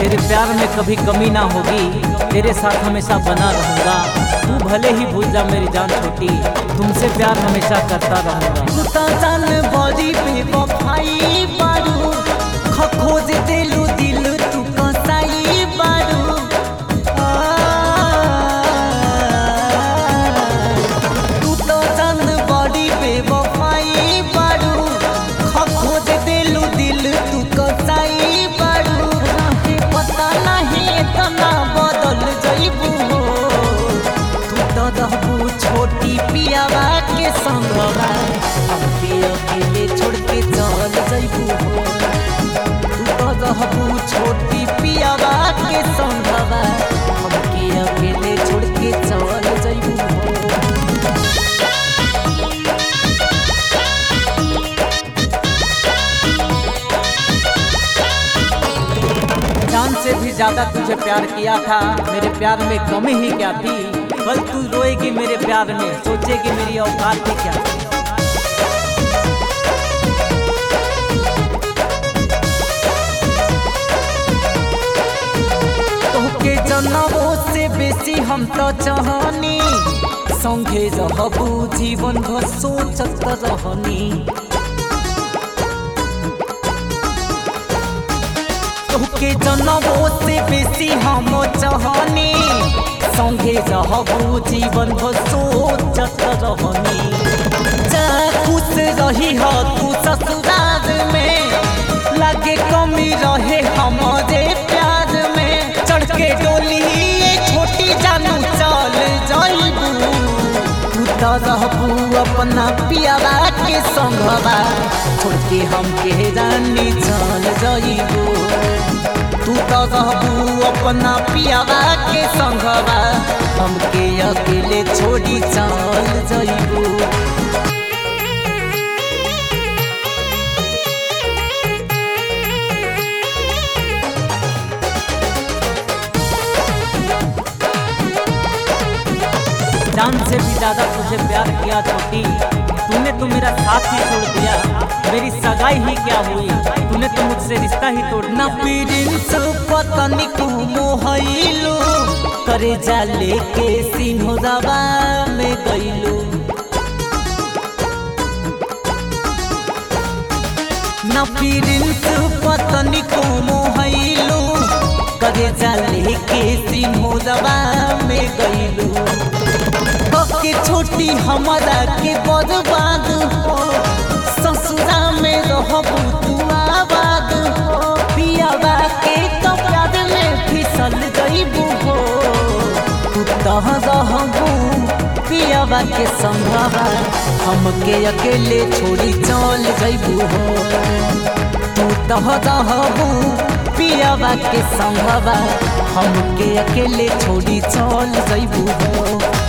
तेरे प्यार में कभी कमी ना होगी, तेरे साथ हमेशा बना रहूंगा। तू भले ही भूल जा मेरी जान छोटी, तुमसे प्यार हमेशा करता रहूंगा। तू तो जान बड़ी बेवफाई बारू, खोज दिलू दिल तू कसाई बारू। तू तो जान बड़ी बेवफाई बारू, खोज दिलू दिल तू कसाई बारू। पता नहीं इतना बदल जइबू हो, तू तो रहबू छोटी पियावा के संगवा, हमके अकेले छोड़ के चल जइबू हो। तू तो रहबू छोटी पियावा के संगवा, हमके अकेले छोड़ के चल जइबू हो। जान से भी ज्यादा तुझे प्यार किया था, मेरे प्यार में कमी ही क्या थी। कल तू रोएगी मेरे प्यार में, सोचेगी मेरी औकात ही क्या थी। तोहके जनमों से बेसी हम तो चाहनी, संगे रहबू जीवन भर सोचत रहनी। तोहके जनमों से बेसी हम चाहनी, संगे रहबू जीवन भर सोचत रहनी। जा खुश रही हो तू ससुराल में, लागे कमी रहे हमारे प्यार में। चढ़ के डोली ये छोटी जानू चल जाइबू, तू तो रहबू अपना पियावा के संगवा, छोड़ के हमके रानी चल जाइबू। तू तो रहबू अपना पियावा के संगवा, हमके अकेले छोड़ी चल जाइबू। जान से भी ज्यादा तुझे प्यार किया छोटी, तूने तो मेरा साथ ही छोड़ दिया। मेरी सगाई ही क्या हुई, तूने तो मुझसे रिश्ता ही तोड़ दिया। ना प्रिंस पतनी को मोहइलू, करे जा लेके सिंहरावा में गइलू। ना प्रिंस पतनी को मोहइलू, करे जा लेके सिंहरावा में गइलू। के छोटी हमारा के बर्बाद हो, ससुरा में रहबू तू आबाद हो। पियावा के तो प्यार में फिसल जइबू हो, तू तो रहबू पियावा के संगवा, हमके अकेले छोड़ी चल जइबू हो। तू तो रहबू पियावा के संगवा, हमके अकेले छोड़ी चल जइबू हो।